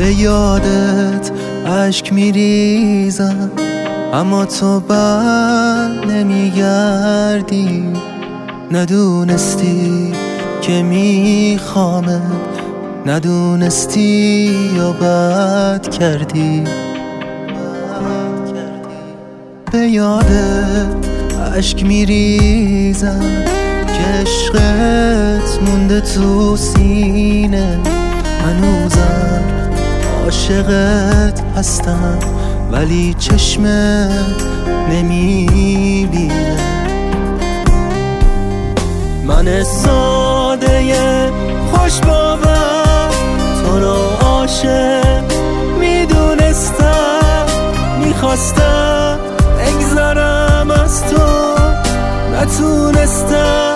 به یادت اشک میریزم اما تو بر نمیگردی. ندونستی که میخوامت، ندونستی یا بد کردی. به یادت اشک میریزم که عشقت مونده تو سینه. هنوزم عاشقت هستم ولی چشمت نمیبینه. من ساده خوش باور تو رو عاشق میدونستم. میخواستم بگذرم از تو، نتونستم.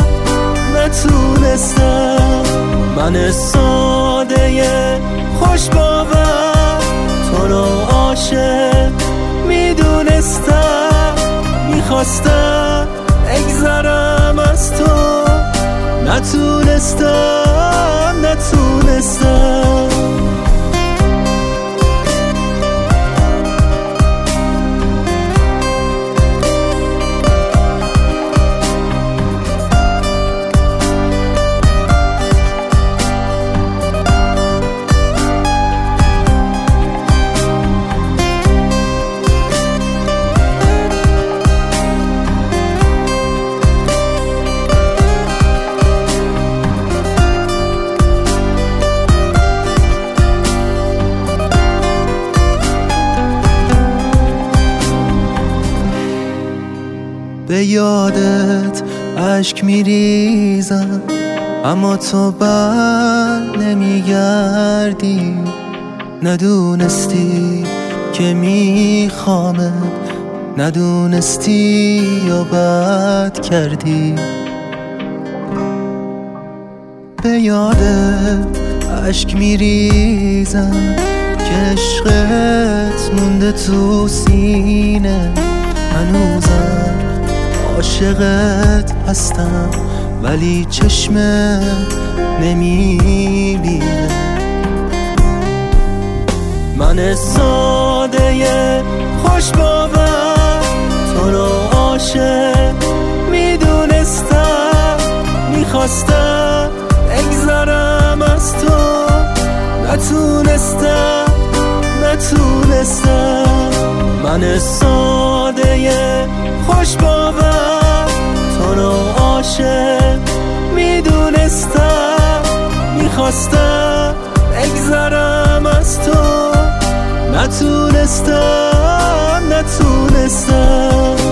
من ساده خوش باور تو رو عاشق میدونستم. میخواستم بگذرم از تو، نتونستم. به یادت اشک میریزم اما تو بر نمیگردی. ندونستی که میخوامت، ندونستی یا بد کردی. به یادت اشک میریزم که عشقت مونده تو سینه. هنوزم عاشقت هستم ولی چشمت نمیبینه. من ساده خوش باور تو رو عاشق میدونستم. میخواستم بگذرم از تو، نتونستم. من ساده خوش باور تو رو عاشق میدونستم. میخواستم بگذرم از تو، نتونستم.